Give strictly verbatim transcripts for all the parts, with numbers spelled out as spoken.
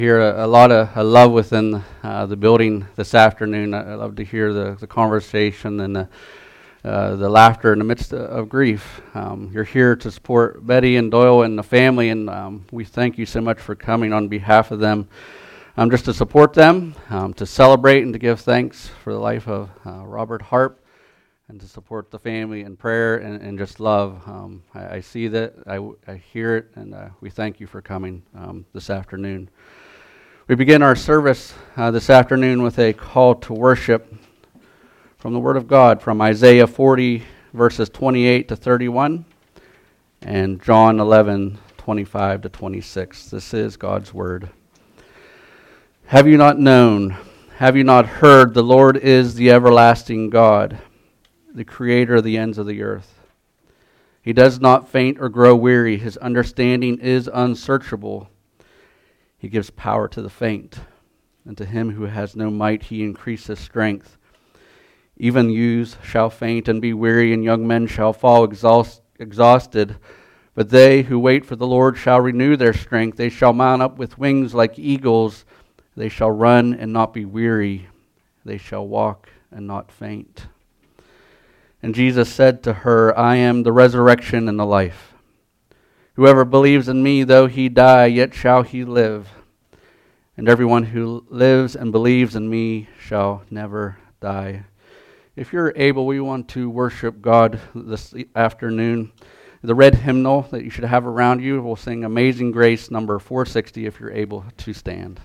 Hear a, a lot of uh, love within uh, the building this afternoon. I, I love to hear the, the conversation and the, uh, the laughter in the midst of, of grief. Um, you're here to support Betty and Doyle and the family, and um, we thank you so much for coming on behalf of them. Um, just to support them, um, to celebrate and to give thanks for the life of uh, Robert Harp, and to support the family in prayer and, and just love. Um, I, I see that, I, I hear it, and uh, we thank you for coming um, this afternoon. We begin our service uh, this afternoon with a call to worship from the Word of God, from Isaiah forty, verses twenty-eight to thirty-one, and John eleven, twenty-five to twenty-six. This is God's Word. Have you not known, have you not heard, the Lord is the everlasting God, the creator of the ends of the earth. He does not faint or grow weary. His understanding is unsearchable. He gives power to the faint, and to him who has no might he increases strength. Even youths shall faint and be weary, and young men shall fall exhaust, exhausted. But they who wait for the Lord shall renew their strength. They shall mount up with wings like eagles. They shall run and not be weary. They shall walk and not faint. And Jesus said to her, I am the resurrection and the life. Whoever believes in me, though he die, yet shall he live. And everyone who lives and believes in me shall never die. If you're able, we want to worship God this afternoon. The red hymnal that you should have around you will sing Amazing Grace number four sixty if you're able to stand.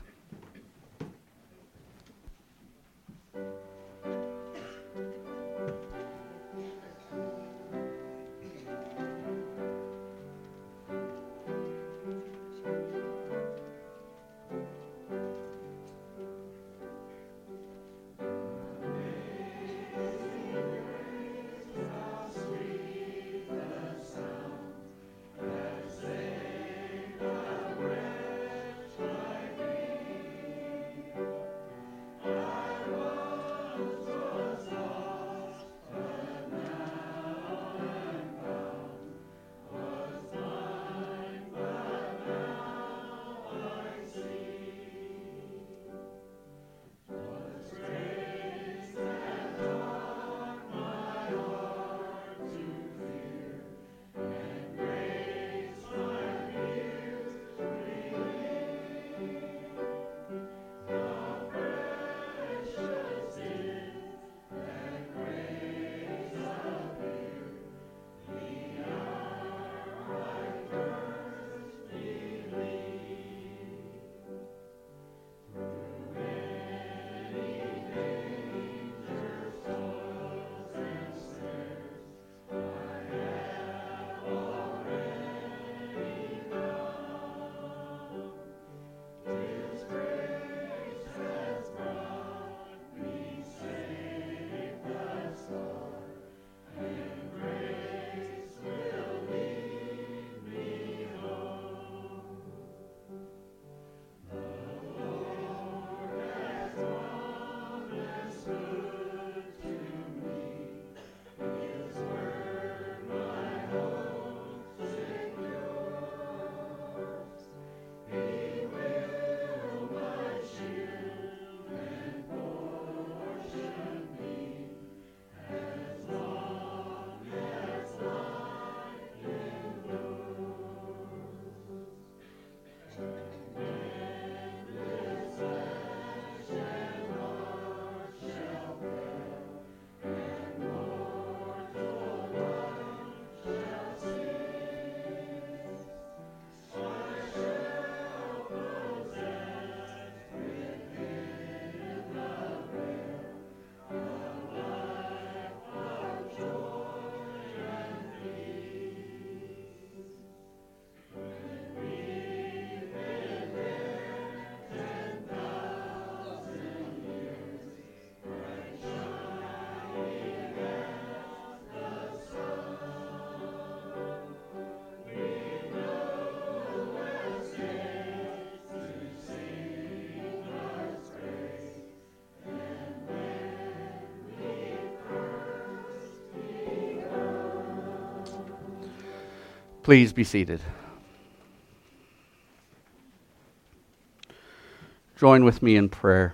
Please be seated. join with me in prayer.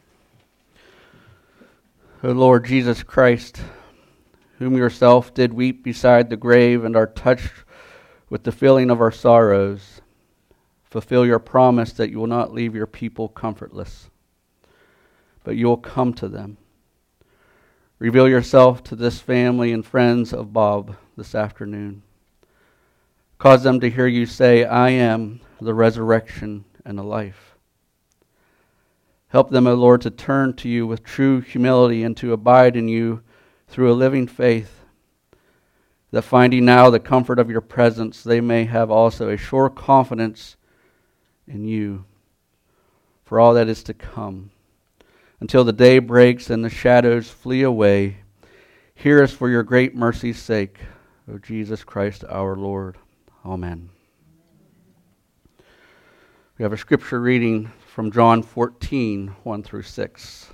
O Lord Jesus Christ, whom yourself did weep beside the grave and are touched with the feeling of our sorrows, fulfill your promise that you will not leave your people comfortless, but you will come to them. Reveal yourself to this family and friends of Bob this afternoon. Cause them to hear you say, I am the resurrection and the life. Help them, O Lord, to turn to you with true humility and to abide in you through a living faith, that finding now the comfort of your presence, they may have also a sure confidence in you for all that is to come. Until the day breaks and the shadows flee away, hear us for your great mercy's sake, O Jesus Christ our Lord. Amen. We have a scripture reading from John fourteen, one through six.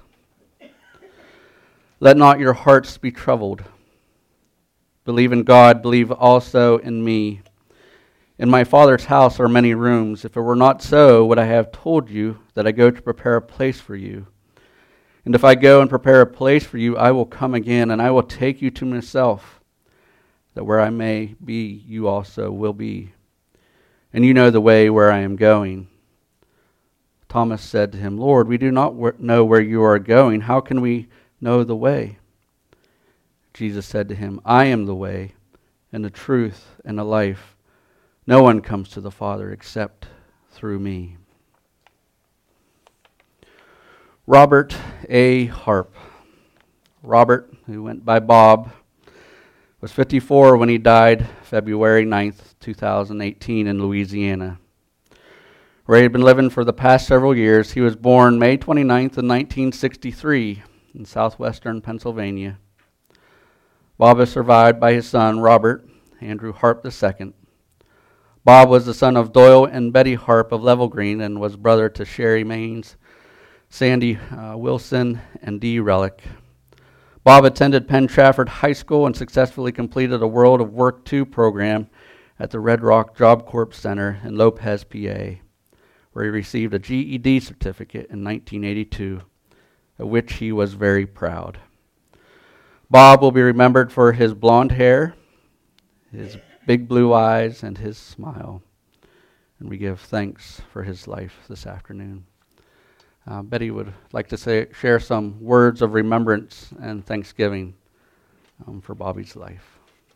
Let not your hearts be troubled. Believe in God, believe also in me. In my Father's house are many rooms. If it were not so, would I have told you that I go to prepare a place for you? And if I go and prepare a place for you, I will come again, and I will take you to myself, that where I may be, you also will be. And you know the way where I am going. Thomas said to him, Lord, we do not know where you are going. How can we know the way? Jesus said to him, I am the way, and the truth, and the life. No one comes to the Father except through me. Robert A. Harp. Robert, who went by Bob, was fifty-four when he died February ninth, two thousand eighteen in Louisiana, where he had been living for the past several years. He was born May twenty-ninth in nineteen sixty-three in southwestern Pennsylvania. Bob is survived by his son, Robert Andrew Harp the Second. Bob was the son of Doyle and Betty Harp of Level Green and was brother to Sherry Maines, Sandy uh, Wilson, and Dee Relic. Bob attended Penn Trafford High School and successfully completed a World of Work two program at the Red Rock Job Corps Center in Lopez, P A, where he received a G E D certificate in nineteen eighty-two, of which he was very proud. Bob will be remembered for his blonde hair, his big blue eyes, and his smile. And we give thanks for his life this afternoon. Uh, Betty would like to say, share some words of remembrance and thanksgiving um, for Bobby's life.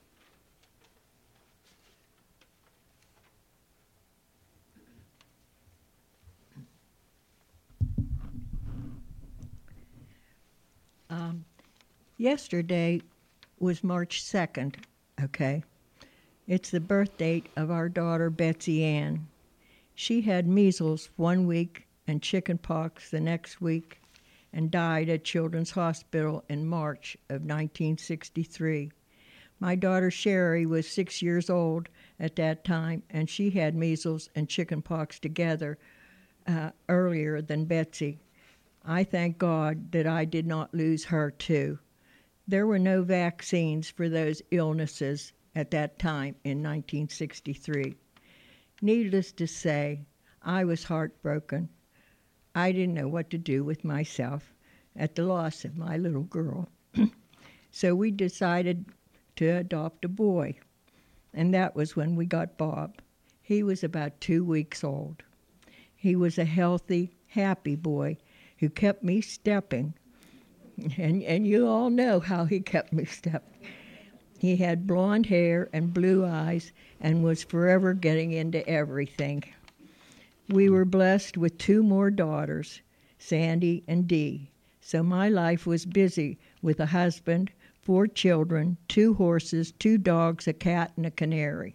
Um, yesterday was March second, okay? It's the birth date of our daughter, Betsy Ann. She had measles one week and chicken pox the next week and died at Children's Hospital in March of nineteen sixty-three. My daughter Sherry was six years old at that time, and she had measles and chicken pox together uh, earlier than Betsy. I thank God that I did not lose her too. There were no vaccines for those illnesses at that time in nineteen sixty-three. Needless to say, I was heartbroken. I didn't know what to do with myself at the loss of my little girl. So we decided to adopt a boy, and that was when we got Bob. He was about two weeks old. He was a healthy, happy boy who kept me stepping, and, and you all know how he kept me stepping. He had blonde hair and blue eyes and was forever getting into everything. We were blessed with two more daughters, Sandy and Dee, so my life was busy with a husband, four children, two horses, two dogs, a cat, and a canary.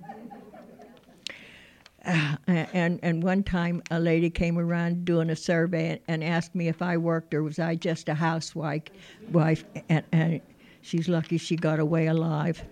Uh, and, and one time a lady came around doing a survey and asked me if I worked or was I just a housewife, wife, and, and she's lucky she got away alive.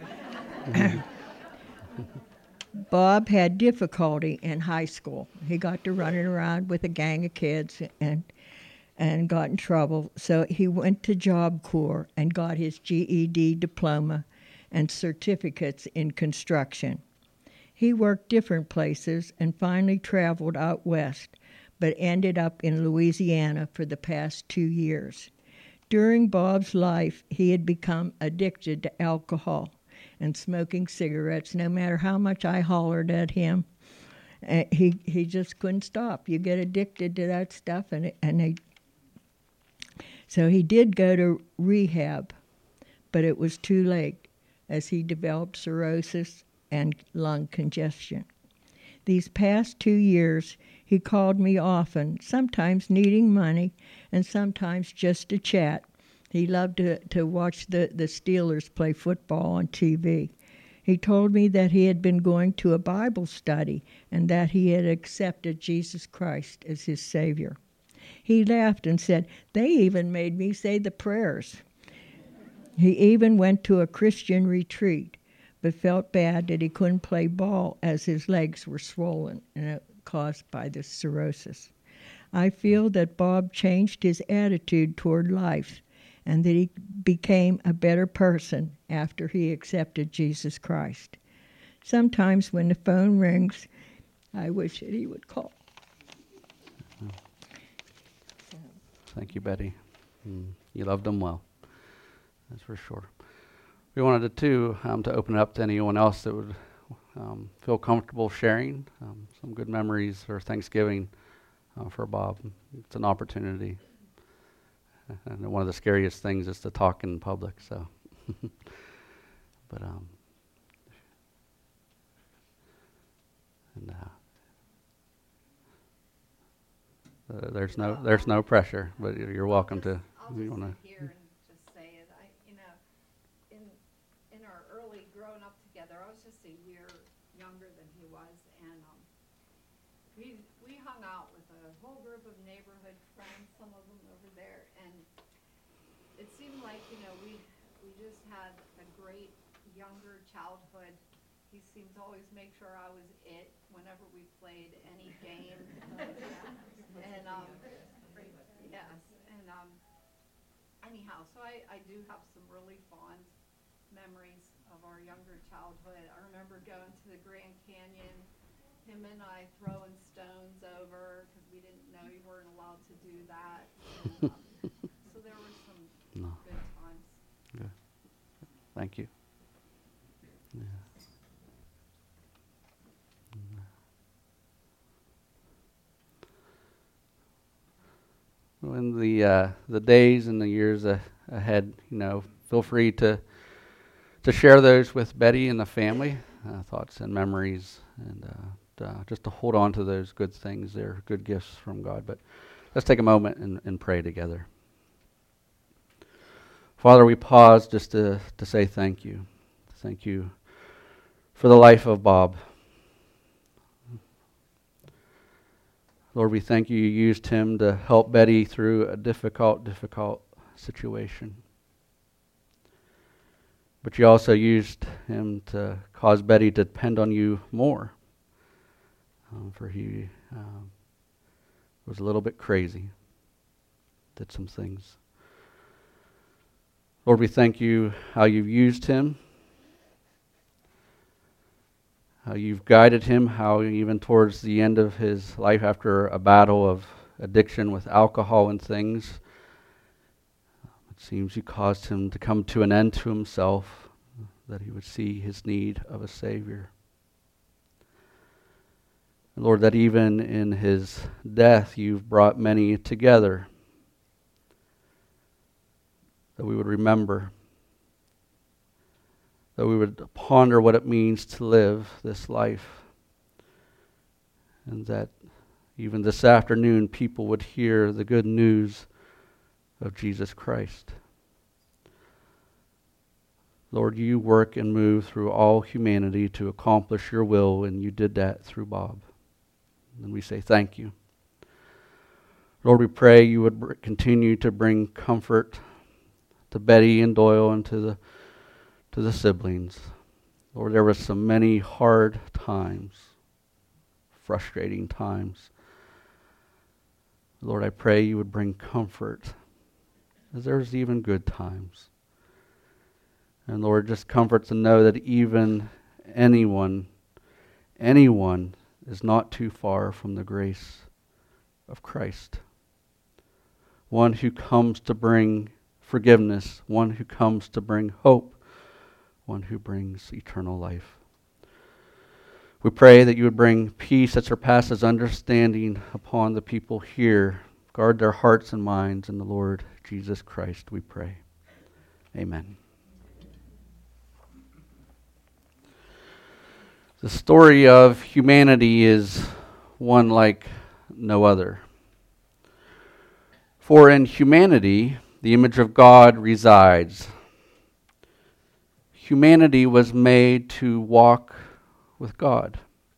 Bob had difficulty in high school. He got to running around with a gang of kids and and got in trouble. So he went to Job Corps and got his G E D diploma and certificates in construction. He worked different places and finally traveled out west, but ended up in Louisiana for the past two years. During Bob's life, he had become addicted to alcohol and smoking cigarettes. No matter how much I hollered at him, uh, he he just couldn't stop. You get addicted to that stuff, and it, and they. So he did go to rehab, but it was too late, as he developed cirrhosis and lung congestion. These past two years, he called me often, sometimes needing money and sometimes just to chat. He loved to, to watch the, the Steelers play football on T V. He told me that he had been going to a Bible study and that he had accepted Jesus Christ as his Savior. He laughed and said, "They even made me say the prayers." He even went to a Christian retreat, but felt bad that he couldn't play ball as his legs were swollen and it caused by the cirrhosis. I feel that Bob changed his attitude toward life and that he became a better person after he accepted Jesus Christ. Sometimes when the phone rings, I wish that he would call. Thank you, Betty. Mm, you loved them well, that's for sure. We wanted to, too, um, to open it up to anyone else that would um, feel comfortable sharing um, some good memories or Thanksgiving uh, for Bob. It's an opportunity. And one of the scariest things is to talk in public, so. but, um, and, uh, uh, there's no, there's no pressure, but you're you're welcome to, I'll you just wanna. sit here and just say it. I, you know, in in our early growing up together, I was just a year younger than he was, and um, we we hung out with a whole group of neighborhood friends, some of them over there, and it seemed like, you know, we we just had a great younger childhood. He seemed to always make sure I was it whenever we played any game. and um, yes, and um, anyhow, so I, I do have some really fond memories of our younger childhood. I remember going to the Grand Canyon, him and I throwing stones over because we didn't know you weren't allowed to do that. And, um, so there were some No. good times. Good. Thank you. Yeah. Well, in the uh, the days and the years uh, ahead, you know, feel free to to share those with Betty and the family, uh, thoughts and memories, and uh, uh, just to hold on to those good things. They're good gifts from God. But let's take a moment and, and pray together. Father, we pause just to, to say thank you. Thank you for the life of Bob. Lord, we thank you you used him to help Betty through a difficult, difficult situation. But you also used him to cause Betty to depend on you more. Um, for he um, was a little bit crazy, did some things. Lord, we thank you how you've used him, how you've guided him, how even towards the end of his life after a battle of addiction with alcohol and things, it seems you caused him to come to an end to himself, that he would see his need of a Savior. And Lord, that even in his death you've brought many together, that we would remember, that we would ponder what it means to live this life, and that even this afternoon people would hear the good news of Jesus Christ. Lord, you work and move through all humanity to accomplish your will, and you did that through Bob. And we say thank you. Lord, we pray you would br- continue to bring comfort to Betty and Doyle and to the to the siblings. Lord, there were so many hard times, frustrating times. Lord, I pray you would bring comfort, as there's even good times. And Lord, just comfort to know that even anyone, anyone is not too far from the grace of Christ. One who comes to bring forgiveness, one who comes to bring hope, one who brings eternal life. We pray that you would bring peace that surpasses understanding upon the people here. Guard their hearts and minds in the Lord Jesus Christ, we pray. Amen. The story of humanity is one like no other. For in humanity, the image of God resides. Humanity was made to walk with God.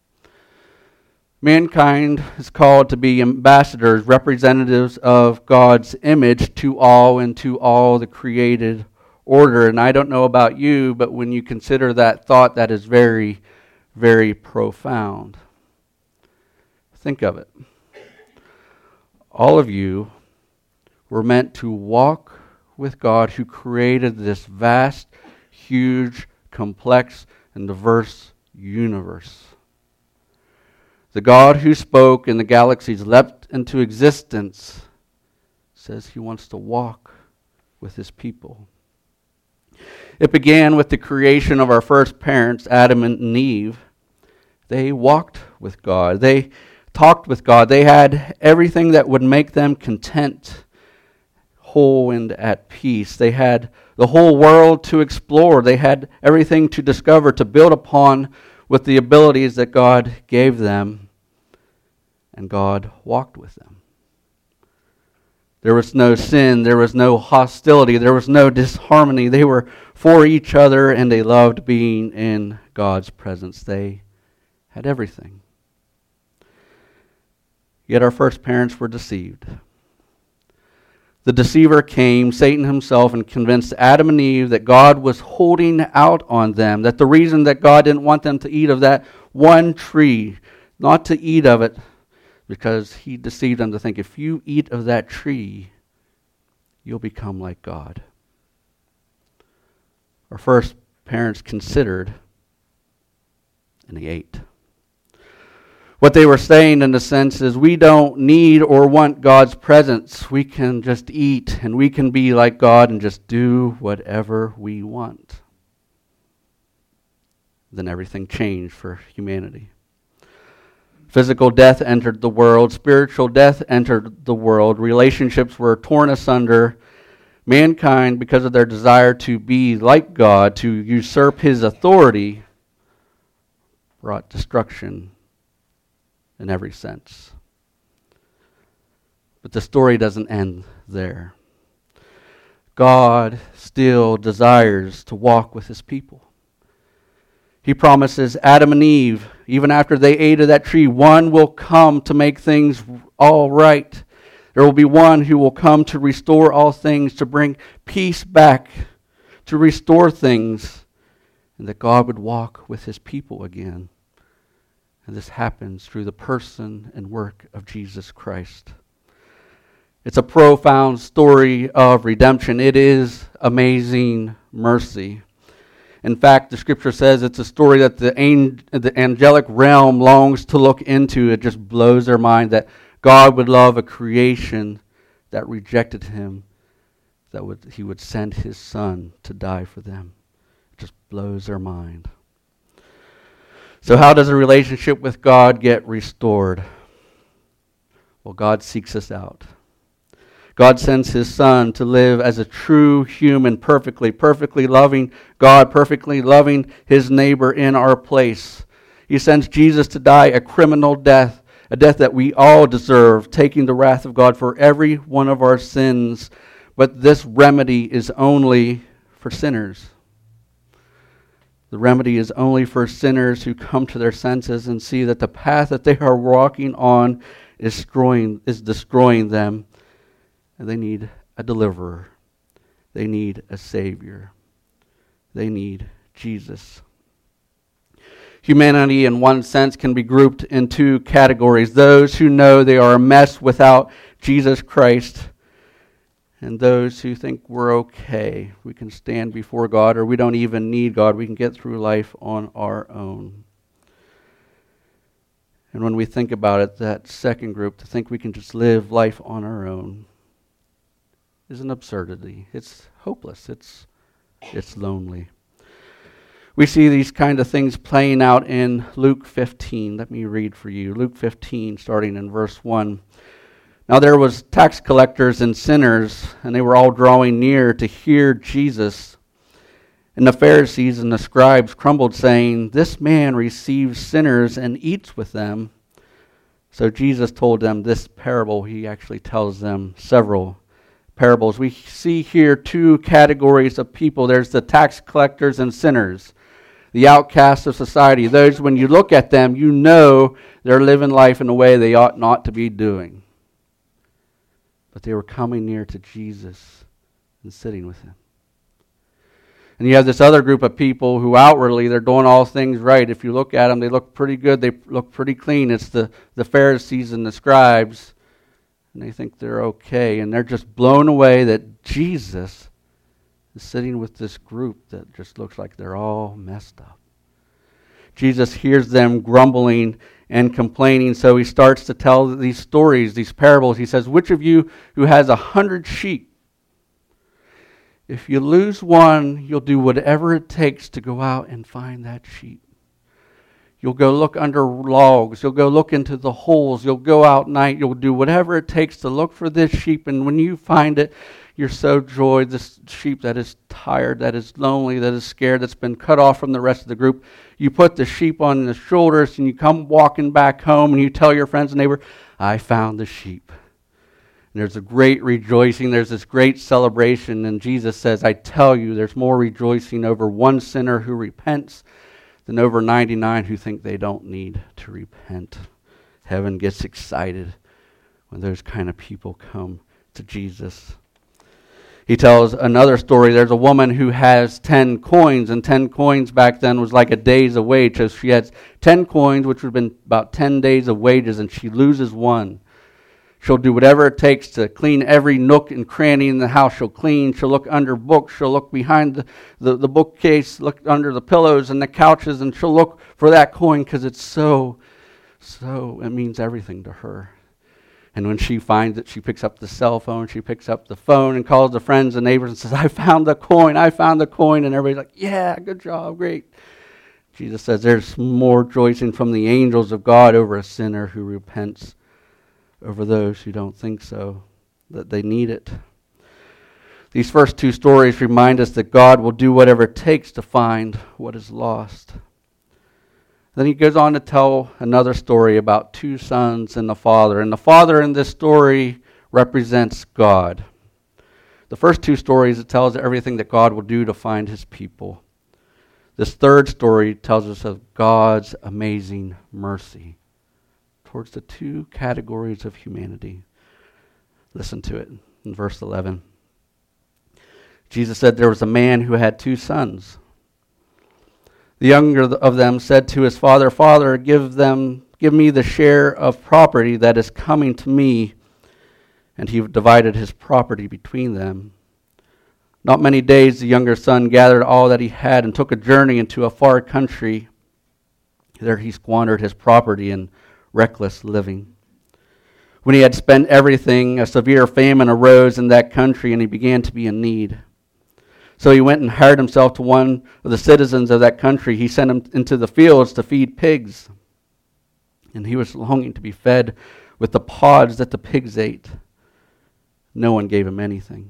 Mankind is called to be ambassadors, representatives of God's image to all and to all the created order. And I don't know about you, but when you consider that thought, that is very, very profound. Think of it. All of you were meant to walk with God who created this vast, huge, complex, and diverse universe. The God who spoke and the galaxies leapt into existence says he wants to walk with his people. It began with the creation of our first parents, Adam and Eve. They walked with God. They talked with God. They had everything that would make them content, whole, and at peace. They had the whole world to explore. They had everything to discover, to build upon with the abilities that God gave them. And God walked with them. There was no sin. There was no hostility. There was no disharmony. They were for each other, and they loved being in God's presence. They had everything. Yet our first parents were deceived. The deceiver came, Satan himself, and convinced Adam and Eve that God was holding out on them, that the reason that God didn't want them to eat of that one tree, not to eat of it, because he deceived them to think, if you eat of that tree, you'll become like God. Our first parents considered, and they ate. What they were saying, in a sense, is we don't need or want God's presence. We can just eat, and we can be like God and just do whatever we want. Then everything changed for humanity. Physical death entered the world. Spiritual death entered the world. Relationships were torn asunder. Mankind, because of their desire to be like God, to usurp his authority, brought destruction in every sense. But the story doesn't end there. God still desires to walk with his people. He promises Adam and Eve, even after they ate of that tree, one will come to make things all right. There will be one who will come to restore all things, to bring peace back, to restore things, and that God would walk with his people again. And this happens through the person and work of Jesus Christ. It's a profound story of redemption. It is amazing mercy. In fact, the scripture says it's a story that the, ang- the angelic realm longs to look into. It just blows their mind that God would love a creation that rejected him, that would, he would send his son to die for them. It just blows their mind. So how does a relationship with God get restored? Well, God seeks us out. God sends his son to live as a true human, perfectly, perfectly loving God, perfectly loving his neighbor in our place. He sends Jesus to die a criminal death, a death that we all deserve, taking the wrath of God for every one of our sins. But this remedy is only for sinners. The remedy is only for sinners who come to their senses and see that the path that they are walking on is destroying, is destroying them. And they need a deliverer. They need a Savior. They need Jesus. Humanity, in one sense, can be grouped in two categories. Those who know they are a mess without Jesus Christ, and those who think we're okay. We can stand before God, or we don't even need God. We can get through life on our own. And when we think about it, that second group, to think we can just live life on our own, is an absurdity. It's hopeless. It's it's lonely. We see these kind of things playing out in Luke fifteen. Let me read for you. Luke fifteen, starting in verse one. Now there was tax collectors and sinners, and they were all drawing near to hear Jesus. And the Pharisees and the scribes grumbled, saying, "This man receives sinners and eats with them." So Jesus told them this parable. He actually tells them several parables. We see here two categories of people. There's the tax collectors and sinners, the outcasts of society. Those, when you look at them, you know they're living life in a way they ought not to be doing. But they were coming near to Jesus and sitting with him. And you have this other group of people who outwardly, they're doing all things right. If you look at them, they look pretty good. They look pretty clean. It's the, the Pharisees and the scribes. And they think they're okay. And they're just blown away that Jesus is sitting with this group that just looks like they're all messed up. Jesus hears them grumbling and complaining, so he starts to tell these stories, these parables. He says, "Which of you who has a hundred sheep, if you lose one, you'll do whatever it takes to go out and find that sheep. You'll go look under logs. You'll go look into the holes. You'll go out night. You'll do whatever it takes to look for this sheep. And when you find it, you're so joyed. This sheep that is tired, that is lonely, that is scared, that's been cut off from the rest of the group. You put the sheep on the shoulders and you come walking back home and you tell your friends and neighbor, I found the sheep. And there's a great rejoicing. There's this great celebration. And Jesus says, I tell you, there's more rejoicing over one sinner who repents than over ninety-nine who think they don't need to repent. Heaven gets excited when those kind of people come to Jesus. He tells another story. There's a woman who has ten coins, and ten coins back then was like a day's of wage. So she has ten coins, which would have been about ten days of wages, and she loses one. She'll do whatever it takes to clean every nook and cranny in the house. She'll clean. She'll look under books. She'll look behind the, the, the bookcase, look under the pillows and the couches, and she'll look for that coin because it's so, so, it means everything to her. And when she finds it, she picks up the cell phone, she picks up the phone and calls the friends and neighbors and says, I found the coin, I found the coin. And everybody's like, yeah, good job, great. Jesus says there's more rejoicing from the angels of God over a sinner who repents over those who don't think so, that they need it. These first two stories remind us that God will do whatever it takes to find what is lost. Then he goes on to tell another story about two sons and the father. And the father in this story represents God. The first two stories, it tells everything that God will do to find his people. This third story tells us of God's amazing mercy towards the two categories of humanity. Listen to it in verse eleven. Jesus said there was a man who had two sons. The younger of them said to his father, Father, give them, give me the share of property that is coming to me. And he divided his property between them. Not many days the younger son gathered all that he had and took a journey into a far country. There he squandered his property in reckless living. When he had spent everything, a severe famine arose in that country, and he began to be in need. So he went and hired himself to one of the citizens of that country. He sent him into the fields to feed pigs. And he was longing to be fed with the pods that the pigs ate. No one gave him anything.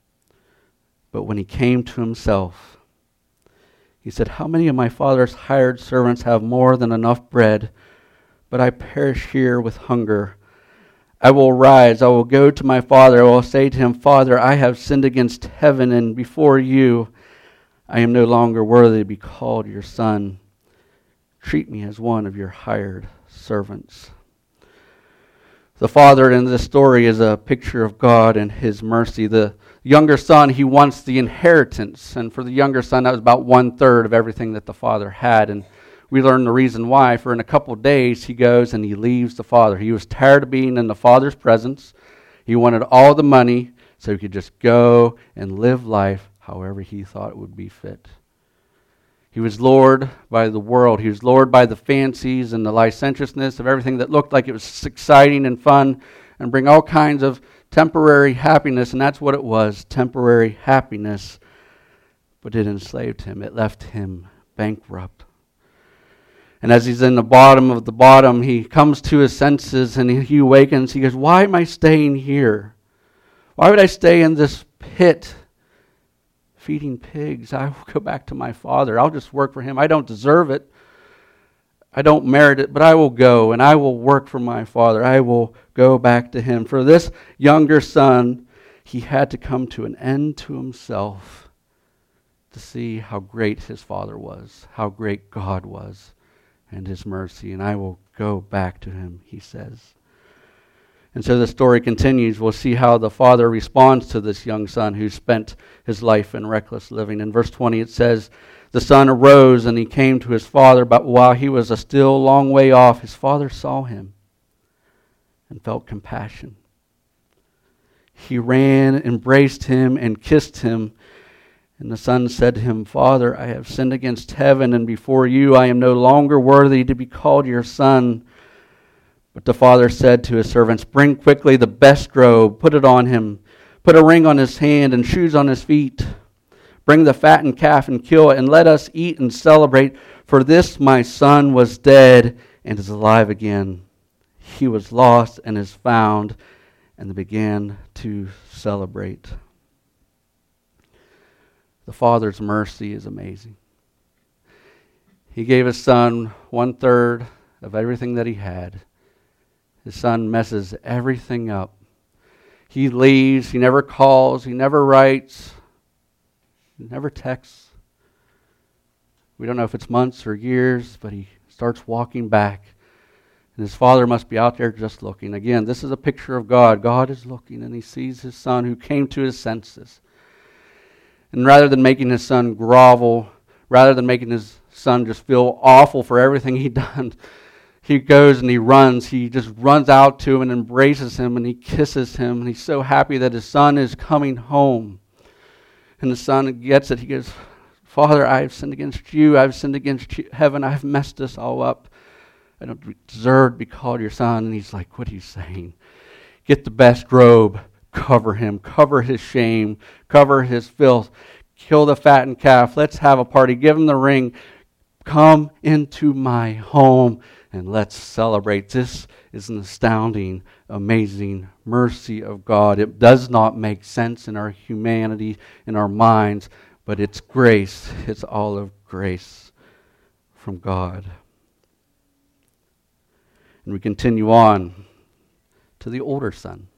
But when he came to himself, he said, How many of my father's hired servants have more than enough bread, but I perish here with hunger? I will rise, I will go to my father, I will say to him, Father, I have sinned against heaven and before you. I am no longer worthy to be called your son. Treat me as one of your hired servants. The father in this story is a picture of God and his mercy. The younger son, he wants the inheritance. And for the younger son, that was about one third of everything that the father had. And we learn the reason why. For in a couple of days, he goes and he leaves the father. He was tired of being in the father's presence. He wanted all the money so he could just go and live life however he thought it would be fit. He was lured by the world. He was lured by the fancies and the licentiousness of everything that looked like it was exciting and fun and bring all kinds of temporary happiness, and that's what it was, temporary happiness. But it enslaved him. It left him bankrupt. And as he's in the bottom of the bottom, he comes to his senses and he awakens. He goes, why am I staying here? Why would I stay in this pit feeding pigs? I will go back to my father. I'll just work for him. I don't deserve it. I don't merit it, but I will go and I will work for my father. I will go back to him. For this younger son, he had to come to an end to himself to see how great his father was, how great God was, and his mercy. And I will go back to him, he says. And so the story continues. We'll see how the father responds to this young son who spent his life in reckless living. In verse twenty it says, the son arose and he came to his father, but while he was a still long way off, his father saw him and felt compassion. He ran, embraced him, and kissed him. And the son said to him, Father, I have sinned against heaven, and before you I am no longer worthy to be called your son. But the father said to his servants, bring quickly the best robe, put it on him, put a ring on his hand and shoes on his feet. Bring the fattened calf and kill it, and let us eat and celebrate. For this my son was dead and is alive again. He was lost and is found. And they began to celebrate. The Father's mercy is amazing. He gave his son one third of everything that he had. His son messes everything up. He leaves. He never calls. He never writes. He never texts. We don't know if it's months or years, but he starts walking back. And his father must be out there just looking. Again, this is a picture of God. God is looking, and he sees his son who came to his senses. And rather than making his son grovel, rather than making his son just feel awful for everything he'd done, he goes and he runs. He just runs out to him and embraces him and he kisses him. And he's so happy that his son is coming home. And the son gets it. He goes, Father, I have sinned against you. I have sinned against you, heaven. I have messed this all up. I don't deserve to be called your son. And he's like, what are you saying? Get the best robe. Cover him. Cover his shame. Cover his filth. Kill the fattened calf. Let's have a party. Give him the ring. Come into my home and let's celebrate. This is an astounding, amazing mercy of God. It does not make sense in our humanity, in our minds, but it's grace. It's all of grace from God. And we continue on to the older son.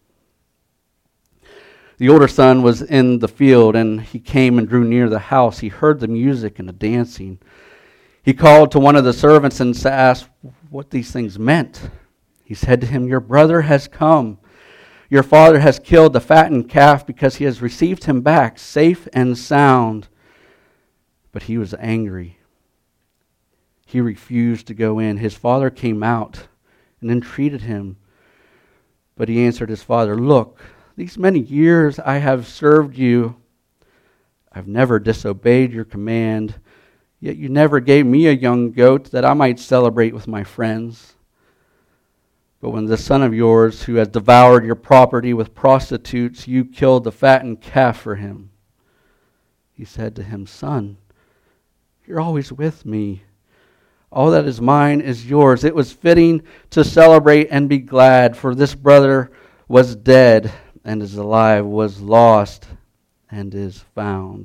The older son was in the field, and he came and drew near the house. He heard the music and the dancing. He called to one of the servants and asked what these things meant. He said to him, your brother has come. Your father has killed the fattened calf because he has received him back safe and sound. But he was angry. He refused to go in. His father came out and entreated him. But he answered his father, look, these many years I have served you. I've never disobeyed your command. Yet you never gave me a young goat that I might celebrate with my friends. But when the son of yours, who has devoured your property with prostitutes, you killed the fattened calf for him. He said to him, son, you're always with me. All that is mine is yours. It was fitting to celebrate and be glad, for this brother was dead and is alive, was lost and is found.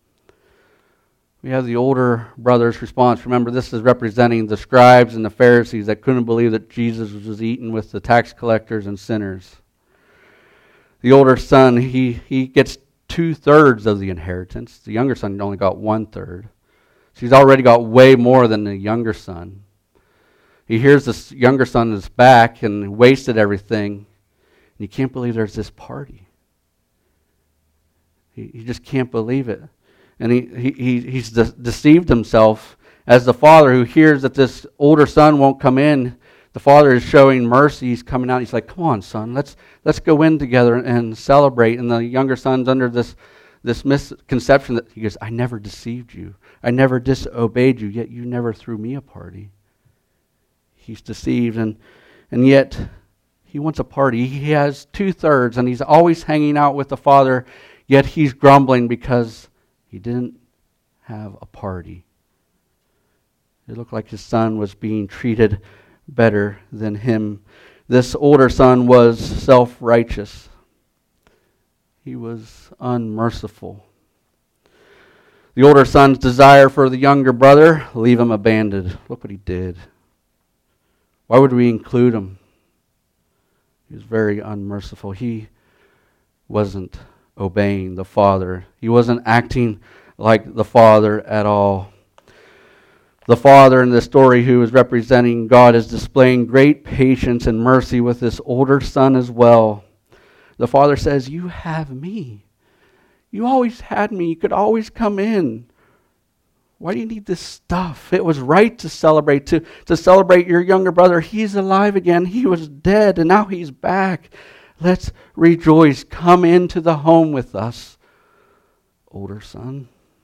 We have the older brother's response. Remember, this is representing the scribes and the Pharisees that couldn't believe that Jesus was eating with the tax collectors and sinners. The older son, he, he gets two-thirds of the inheritance. The younger son only got one-third. So he's already got way more than the younger son. He hears this younger son is back and wasted everything. And he can't believe there's this party. He, he just can't believe it. And he, he he's de- deceived himself as the father who hears that this older son won't come in. The father is showing mercy. He's coming out. He's like, come on, son, let's let's go in together and celebrate. And the younger son's under this this misconception that he goes, I never deceived you. I never disobeyed you, yet you never threw me a party. He's deceived, and and yet he wants a party. He has two-thirds, and he's always hanging out with the Father, yet he's grumbling because he didn't have a party. It looked like his son was being treated better than him. This older son was self-righteous. He was unmerciful. The older son's desire for the younger brother, leave him abandoned. Look what he did. Why would we include him? He was very unmerciful. He wasn't obeying the Father. He wasn't acting like the Father at all. The Father in this story, who is representing God, is displaying great patience and mercy with this older son as well. The Father says, you have me. You always had me. You could always come in. Why do you need this stuff? It was right to celebrate, to, to celebrate your younger brother. He's alive again. He was dead, and now he's back. Let's rejoice. Come into the home with us, older son.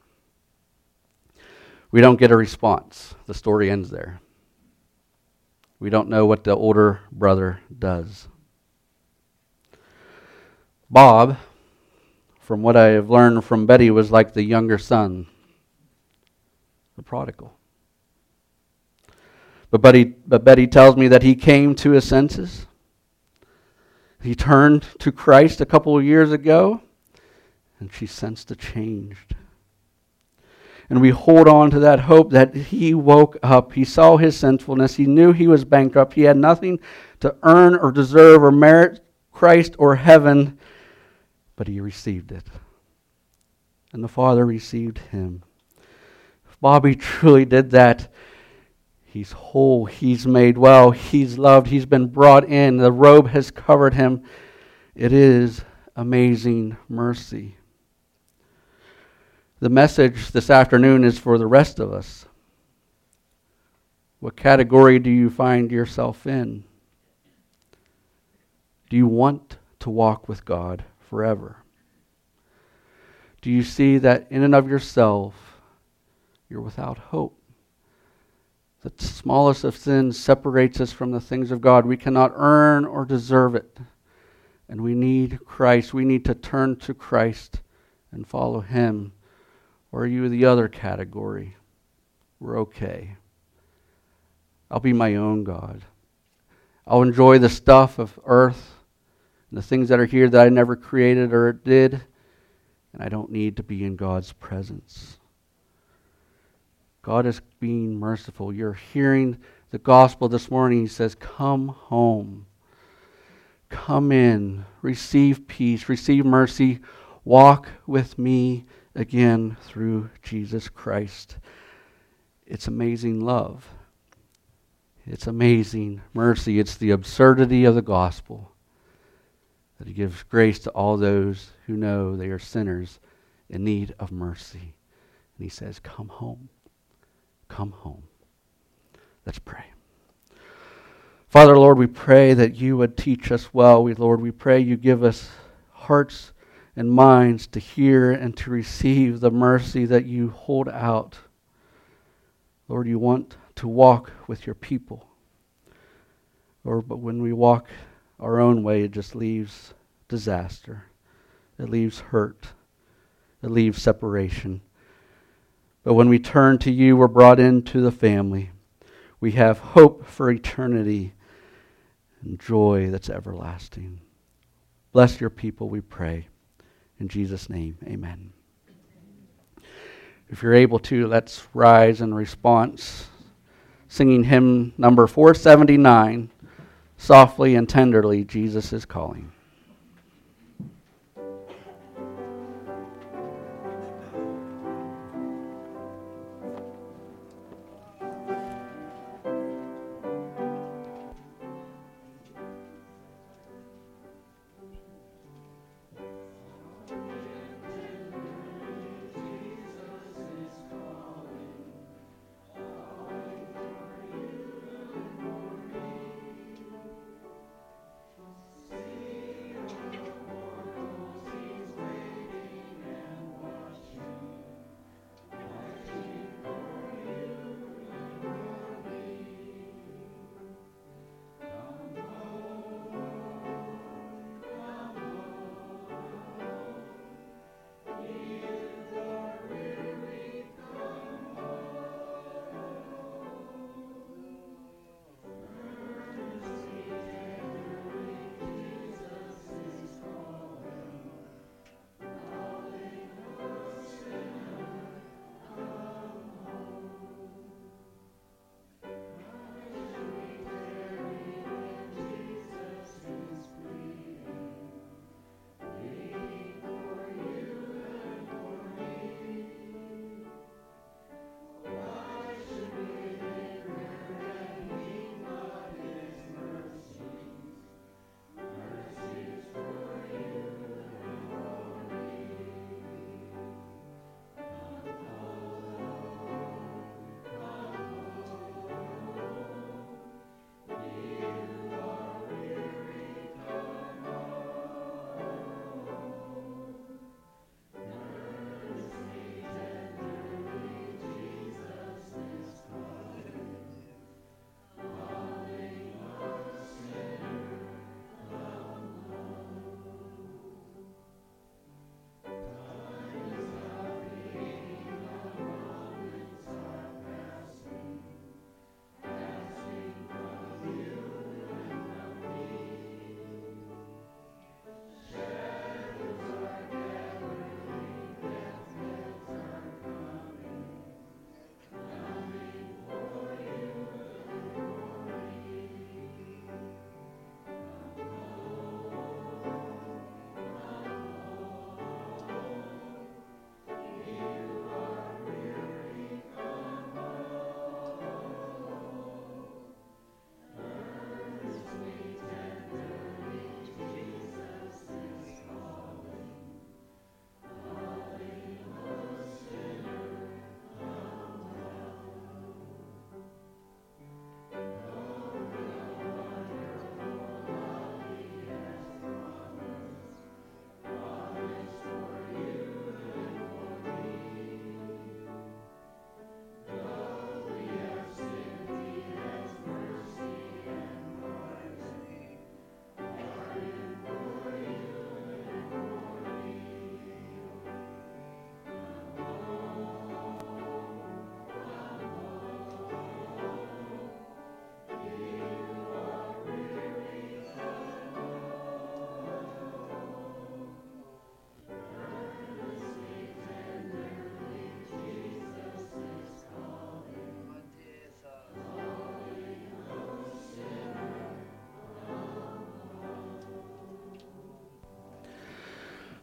We don't get a response. The story ends there. We don't know what the older brother does. Bob, from what I have learned from Betty, was like the younger son, the prodigal. But Betty, but Betty tells me that he came to his senses. He turned to Christ a couple of years ago, and she sensed a change. And we hold on to that hope that he woke up. He saw his sinfulness. He knew he was bankrupt. He had nothing to earn or deserve or merit Christ or heaven, but he received it. And the Father received him. If Bobby truly did that, he's whole, he's made well, he's loved, he's been brought in, the robe has covered him. It is amazing mercy. The message this afternoon is for the rest of us. What category do you find yourself in? Do you want to walk with God forever? Do you see that in and of yourself, you're without hope? The smallest of sins separates us from the things of God. We cannot earn or deserve it. And we need Christ. We need to turn to Christ and follow him. Or are you the other category? We're okay. I'll be my own God. I'll enjoy the stuff of earth and the things that are here that I never created or did, and I don't need to be in God's presence. God is being merciful. You're hearing the gospel this morning. He says, come home. Come in. Receive peace. Receive mercy. Walk with me again through Jesus Christ. It's amazing love. It's amazing mercy. It's the absurdity of the gospel that he gives grace to all those who know they are sinners in need of mercy. And he says, come home. Come home. Let's pray. Father, Lord, we pray that you would teach us well. We, Lord, we pray you give us hearts and minds to hear and to receive the mercy that you hold out. Lord, you want to walk with your people. Lord, but when we walk our own way, it just leaves disaster. It leaves hurt. It leaves separation. But when we turn to you, we're brought into the family. We have hope for eternity and joy that's everlasting. Bless your people, we pray. In Jesus' name, amen. If you're able to, let's rise in response, singing hymn number four seventy-nine, Softly and Tenderly, Jesus is Calling. See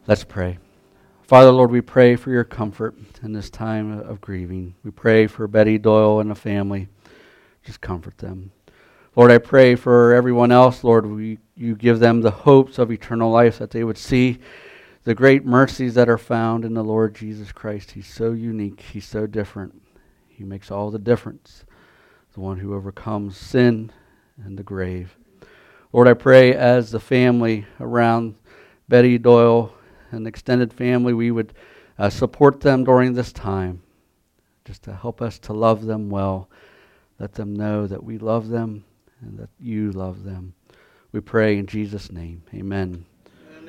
Let's pray. Father, Lord, we pray for your comfort in this time of grieving. We pray for Betty Doyle and the family. Just comfort them. Lord, I pray for everyone else, Lord, we, you give them the hopes of eternal life, that they would see the great mercies that are found in the Lord Jesus Christ. He's so unique. He's so different. He makes all the difference. The one who overcomes sin and the grave. Lord, I pray as the family around Betty Doyle and the extended family, we would uh, support them during this time, just to help us to love them well. Let them know that we love them and that you love them. We pray in Jesus' name. Amen.